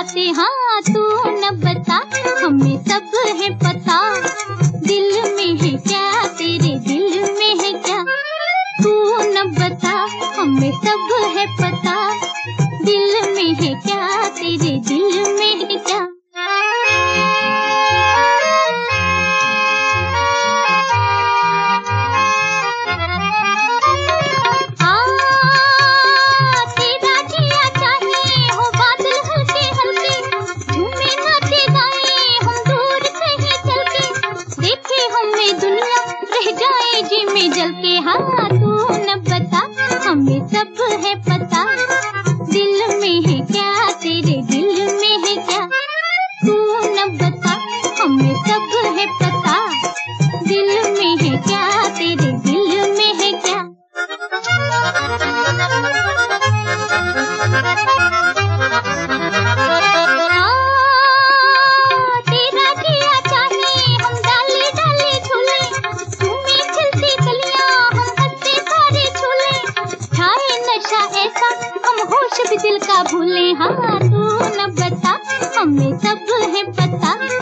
बातें हाँ तू न बता, हमें सब है पता। दिल में है क्या तेरे दिल में है क्या, तू न बता हमें सब है पता। दिल में है क्या तेरे दिल में है क्या। जी में जल के हाँ तू न बता हमें सब है पता। दिल में है क्या तेरे दिल में है क्या, तू न बता हमें सब है पता। दिल में है क्या तेरे दिल में है क्या। होश भी दिल का भूले हाँ तू न बता हमें सब है पता।